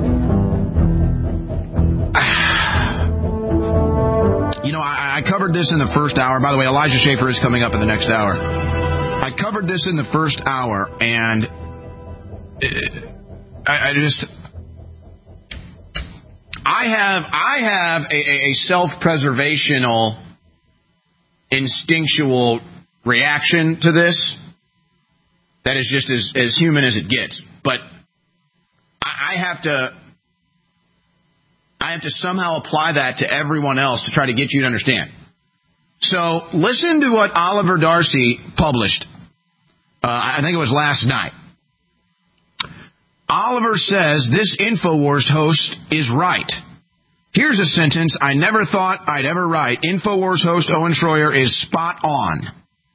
You know, I covered this in the first hour. By the way, Elijah Schaefer is coming up in the next hour. I covered this in the first hour, and I have a self-preservational, instinctual reaction to this that is just as human as it gets. But I have to somehow apply that to everyone else to try to get you to understand. So listen to what Oliver Darcy published. I think it was last night. Oliver says this InfoWars host is right. Here's a sentence I never thought I'd ever write. InfoWars host Owen Schroyer is spot on.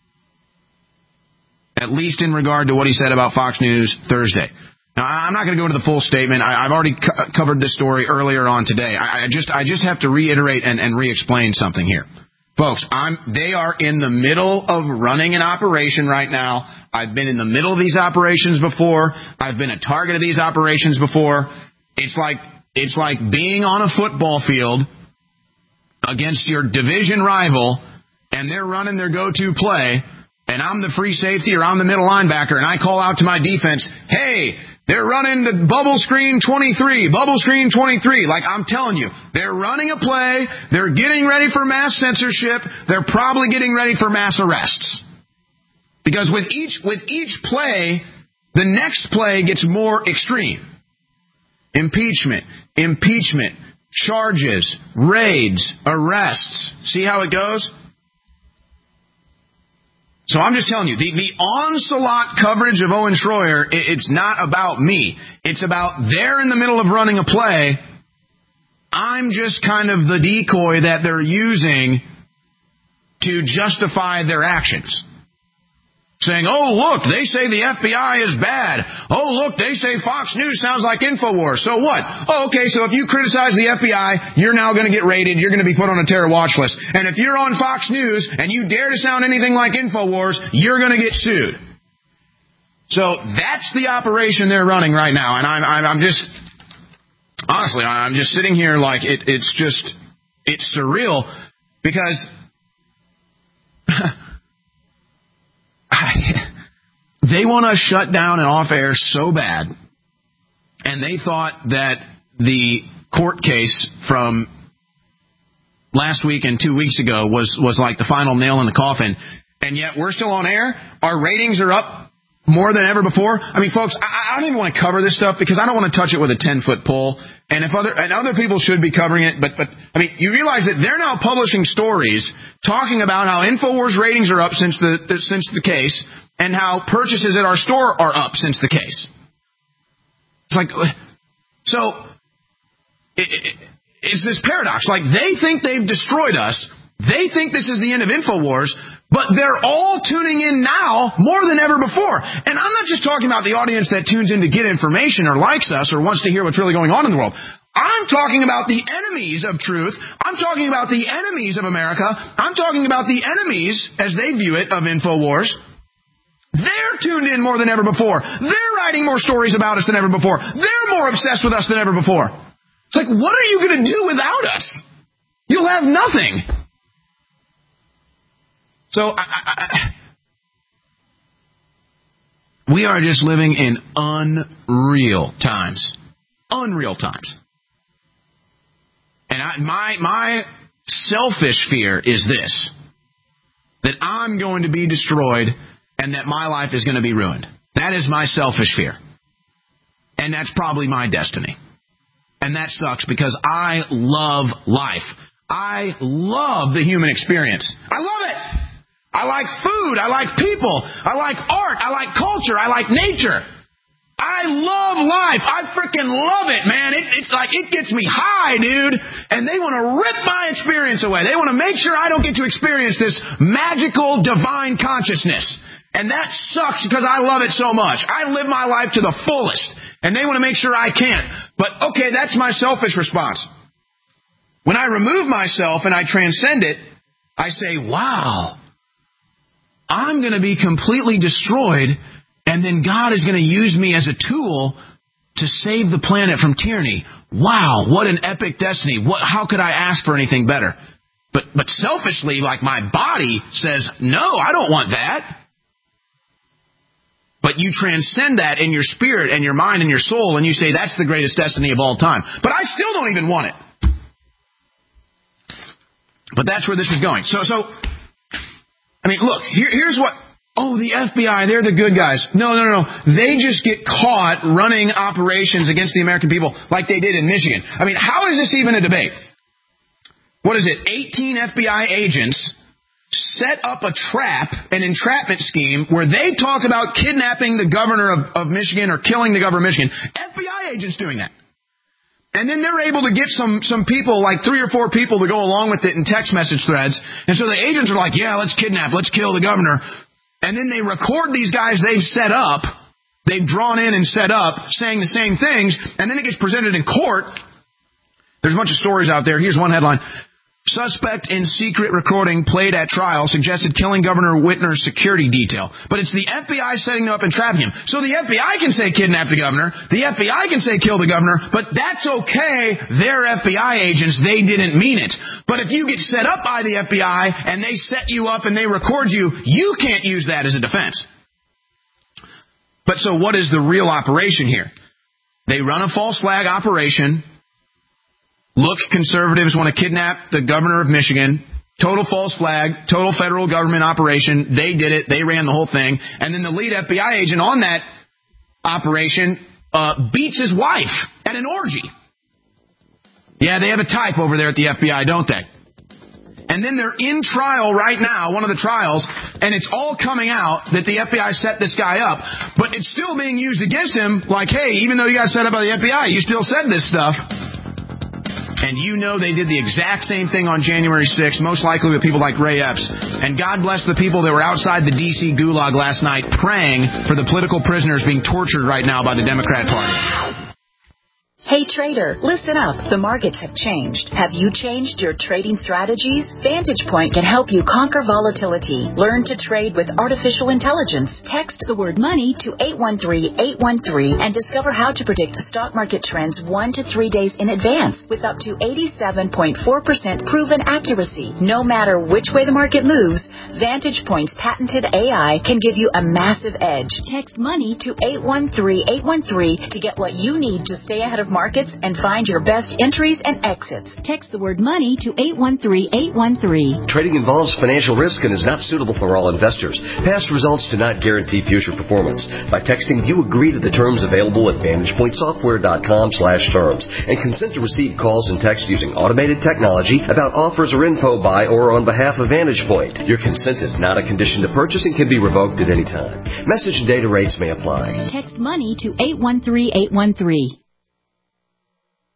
At least in regard to what he said about Fox News Thursday. Now, I'm not going to go into the full statement. I've already covered this story earlier on today. I just have to reiterate and re-explain something here. Folks, they are in the middle of running an operation right now. I've been in the middle of these operations before. I've been a target of these operations before. It's like being on a football field against your division rival, and they're running their go-to play, and I'm the free safety or I'm the middle linebacker, and I call out to my defense, hey, they're running the bubble screen 23, bubble screen 23. Like I'm telling you, they're running a play. They're getting ready for mass censorship. They're probably getting ready for mass arrests. Because with each play, the next play gets more extreme. Impeachment, charges, raids, arrests. See how it goes? So I'm just telling you, the onslaught coverage of Owen Schroyer, it's not about me. It's about they're in the middle of running a play. I'm just kind of the decoy that they're using to justify their actions. Saying, oh, look, they say the FBI is bad. Oh, look, they say Fox News sounds like InfoWars. So what? Oh, okay, so if you criticize the FBI, you're now going to get raided. You're going to be put on a terror watch list. And if you're on Fox News and you dare to sound anything like InfoWars, you're going to get sued. So that's the operation they're running right now. And I'm just, honestly, I'm just sitting here like it's surreal because they want to shut down and off air so bad, and they thought that the court case from last week and 2 weeks ago was like the final nail in the coffin, and yet we're still on air. Our ratings are up more than ever before? I mean, folks, I don't even want to cover this stuff because I don't want to touch it with a 10-foot pole. And other people should be covering it, but I mean, you realize that they're now publishing stories talking about how InfoWars ratings are up since the case, and how purchases at our store are up since the case. It's like, so it's this paradox. Like, they think they've destroyed us. They think this is the end of InfoWars, but they're all tuning in now more than ever before. And I'm not just talking about the audience that tunes in to get information or likes us or wants to hear what's really going on in the world. I'm talking about the enemies of truth. I'm talking about the enemies of America. I'm talking about the enemies, as they view it, of InfoWars. They're tuned in more than ever before. They're writing more stories about us than ever before. They're more obsessed with us than ever before. It's like, what are you going to do without us? You'll have nothing. So we are just living in unreal times. Unreal times. And my selfish fear is this: that I'm going to be destroyed and that my life is going to be ruined. That is my selfish fear. And that's probably my destiny. And that sucks because I love life. I love the human experience. I love it. I like food. I like people. I like art. I like culture. I like nature. I love life. I freaking love it, man. It's like, it gets me high, dude. And they want to rip my experience away. They want to make sure I don't get to experience this magical divine consciousness. And that sucks because I love it so much. I live my life to the fullest. And they want to make sure I can't. But, okay, that's my selfish response. When I remove myself and I transcend it, I say, wow, I'm going to be completely destroyed, and then God is going to use me as a tool to save the planet from tyranny. Wow, what an epic destiny. How could I ask for anything better? But selfishly, like, my body says, no, I don't want that. But you transcend that in your spirit and your mind and your soul, and you say, that's the greatest destiny of all time. But I still don't even want it. But that's where this is going. So I mean, look, here's what... Oh, the FBI, they're the good guys. No. They just get caught running operations against the American people like they did in Michigan. I mean, how is this even a debate? What is it? 18 FBI agents set up a trap, an entrapment scheme, where they talk about kidnapping the governor of Michigan or killing the governor of Michigan. FBI agents doing that. And then they're able to get some people, like 3 or 4 people, to go along with it in text message threads. And so the agents are like, yeah, let's kidnap, let's kill the governor. And then they record these guys they've set up, they've drawn in and set up, saying the same things, and then it gets presented in court. There's a bunch of stories out there. Here's one headline. Suspect in secret recording played at trial suggested killing Governor Whitner's security detail. But it's the FBI setting up and trapping him. So the FBI can say kidnap the governor. The FBI can say kill the governor. But that's okay. They're FBI agents. They didn't mean it. But if you get set up by the FBI and they set you up and they record you, you can't use that as a defense. But so what is the real operation here? They run a false flag operation. Look, conservatives want to kidnap the governor of Michigan. Total false flag, total federal government operation. They did it. They ran the whole thing. And then the lead FBI agent on that operation beats his wife at an orgy. Yeah, they have a type over there at the FBI, don't they? And then they're in trial right now, one of the trials, and it's all coming out that the FBI set this guy up. But it's still being used against him like, hey, even though you got set up by the FBI, you still said this stuff. And you know they did the exact same thing on January 6th, most likely with people like Ray Epps. And God bless the people that were outside the D.C. gulag last night praying for the political prisoners being tortured right now by the Democrat Party. Hey trader, listen up. The markets have changed. Have you changed your trading strategies? Vantage Point can help you conquer volatility. Learn to trade with artificial intelligence. Text the word money to 813-813 and discover how to predict stock market trends 1 to 3 days in advance with up to 87.4% proven accuracy. No matter which way the market moves, Vantage Point's patented AI can give you a massive edge. Text money to 813-813 to get what you need to stay ahead of markets and find your best entries and exits. Text the word money to 813-813. Trading involves financial risk and is not suitable for all investors. Past results do not guarantee future performance. By texting, you agree to the terms available at VantagePointSoftware.com/terms and consent to receive calls and texts using automated technology about offers or info by or on behalf of Vantage Point. Your consent is not a condition to purchase and can be revoked at any time. Message and data rates may apply. Text money to 813-813.